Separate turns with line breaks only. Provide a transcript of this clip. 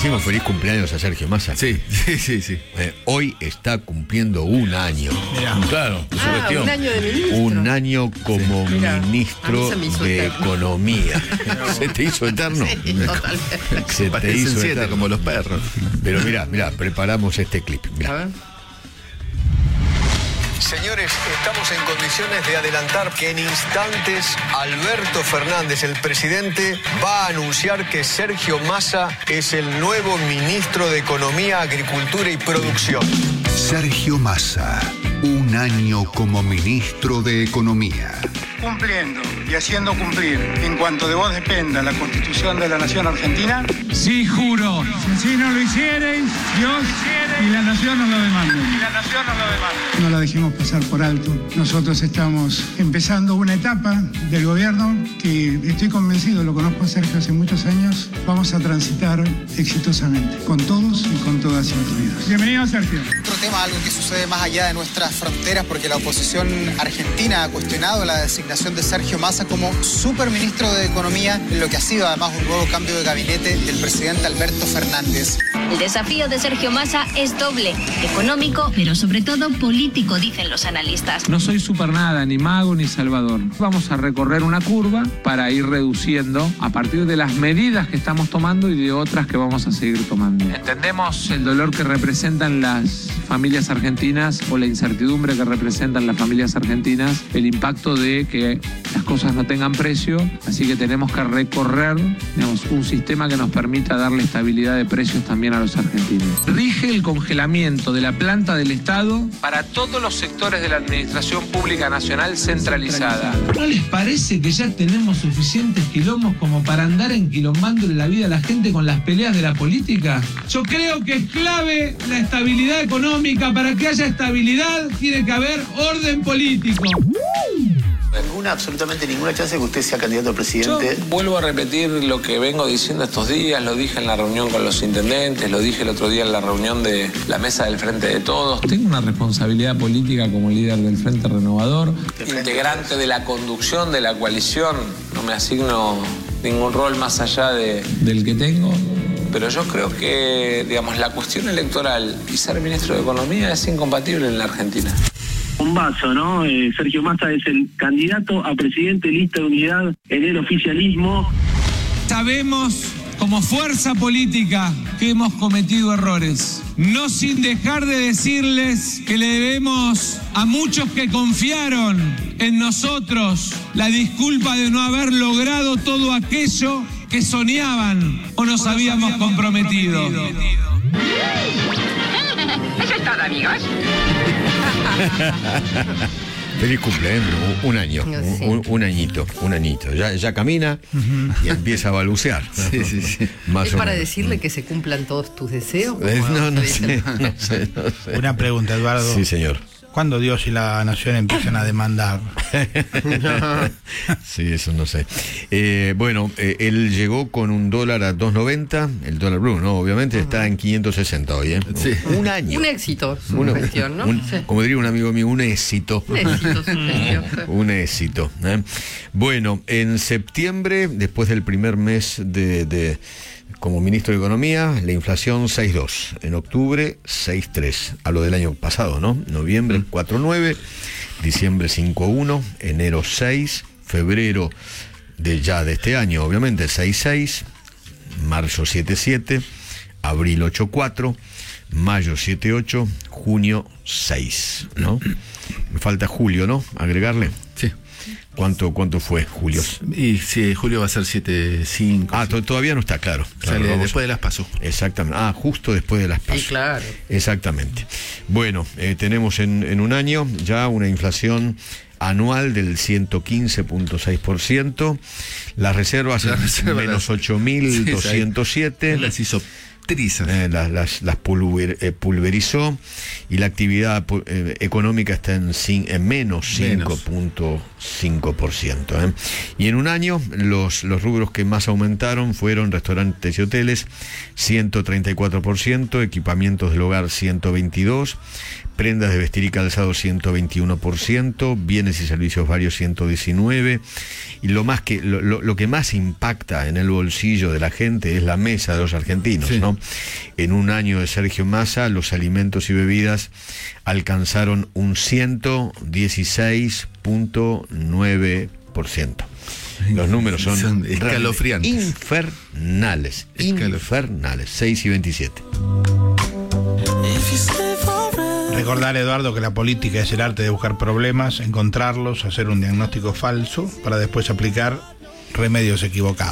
decimos feliz cumpleaños a Sergio Massa.
Sí.
Hoy está cumpliendo un año.
Mirá. Claro, su gestión.
Un año de ministro.
Un año como ministro
a mí se me hizo
de
eterno.
Economía. ¿Se te hizo eterno?
Sí, totalmente.
Se te
Parecen
hizo
7
eterno.
como los perros.
Pero mirá, preparamos este clip. Mirá.
A ver.
Señores, estamos en condiciones de adelantar que en instantes Alberto Fernández, el presidente, va a anunciar que Sergio Massa es el nuevo ministro de Economía, Agricultura y Producción.
Sergio Massa, un año como ministro de Economía.
Cumpliendo y haciendo cumplir, en cuanto de vos dependa, la Constitución de la Nación Argentina.
Sí, juro. Si así no lo hiciereis, Dios y la nación nos lo demanden. No la dejemos pasar por alto. Nosotros estamos empezando una etapa del gobierno que estoy convencido, lo conozco a Sergio hace muchos años, vamos a transitar exitosamente, con todos y con todas incluidos. Bienvenido, Sergio.
Otro tema, algo que sucede más allá de nuestras fronteras, porque la oposición argentina ha cuestionado la designación de Sergio Massa como superministro de Economía, en lo que ha sido además un nuevo cambio de gabinete del presidente Alberto Fernández.
El desafío de Sergio Massa es doble, económico, pero sobre todo político, dicen los analistas.
No soy super nada, ni mago ni salvador. Vamos a recorrer una curva para ir reduciendo a partir de las medidas que estamos tomando y de otras que vamos a seguir tomando. Entendemos el dolor que representan las familias argentinas o la incertidumbre que representan las familias argentinas, el impacto de que las cosas no tengan precio, así que tenemos que recorrer, digamos, un sistema que nos permita darle estabilidad de precios también a los argentinos. Rige el congelamiento de la planta del Estado para todos los sectores de la Administración Pública Nacional centralizada. ¿No les parece que ya tenemos suficientes quilombos como para andar enquilombándole la vida a la gente con las peleas de la política? Yo creo que es clave la estabilidad económica. Para que haya estabilidad tiene que haber orden político.
Absolutamente ninguna chance de que usted sea candidato a presidente.
Yo vuelvo a repetir lo que vengo diciendo estos días, lo dije en la reunión con los intendentes, lo dije el otro día en la reunión de la mesa del Frente de Todos. Tengo una responsabilidad política como líder del Frente Renovador, integrante de la conducción de la coalición. No me asigno ningún rol más allá del que tengo. Pero yo creo que, digamos, la cuestión electoral y ser ministro de Economía es incompatible en la Argentina.
Un vaso, ¿no? Sergio Massa es el candidato a presidente lista de unidad en el oficialismo.
Sabemos como fuerza política que hemos cometido errores, no sin dejar de decirles que le debemos a muchos que confiaron en nosotros la disculpa de no haber logrado todo aquello que soñaban o nos habíamos comprometido.
Eso es todo, amigos.
Feliz cumpleaños, un año,
Sí.
un añito. Ya camina y empieza a balbucear.
Sí.
Más
¿Es
o
para
menos.
decirle que se cumplan todos tus deseos?
No sé.
Una pregunta, Eduardo.
Sí, señor.
¿Cuándo Dios y la nación empiezan a demandar?
Sí, eso no sé. Bueno, él llegó con un dólar a 2.90, el dólar blue, ¿no? Obviamente está en 560 hoy, ¿eh?
Sí.
Un año.
Un éxito, su gestión, ¿no? Sí.
Como diría un amigo mío, un éxito.
Un éxito, su gestión.
Un éxito. Bueno, en septiembre, después del primer mes de como ministro de Economía, la inflación 6.2. En octubre, 6.3. Hablo del año pasado, ¿no? Noviembre 4.9, diciembre 5.1, enero 6, febrero de este año, obviamente, 6.6, marzo 7.7, abril 8.4, mayo 7.8, junio 6, ¿no? Me falta julio, ¿no? Agregarle.
Sí.
¿Cuánto fue julio?
Y sí, julio va a ser 7.5.
Ah, todavía no está claro.
Sale después de las PASO.
Exactamente. Ah, justo después de las PASO.
Sí, claro.
Exactamente. Bueno, tenemos en un año ya una inflación anual del 115.6%. Las reservas menos 8.207.
Las hizo trizas.
Las pulverizó y la actividad económica está en menos 5.5%. Y en un año los rubros que más aumentaron fueron restaurantes y hoteles 134%, equipamientos del hogar 122%, prendas de vestir y calzado 121%, bienes y servicios varios 119%, y lo que más impacta en el bolsillo de la gente es la mesa de los argentinos, ¿no? ¿no? En un año de Sergio Massa, los alimentos y bebidas alcanzaron un 116.9%. Los números son
escalofriantes.
Infernales. 6 y 27.
Recordar, Eduardo, que la política es el arte de buscar problemas, encontrarlos, hacer un diagnóstico falso para después aplicar remedios equivocados.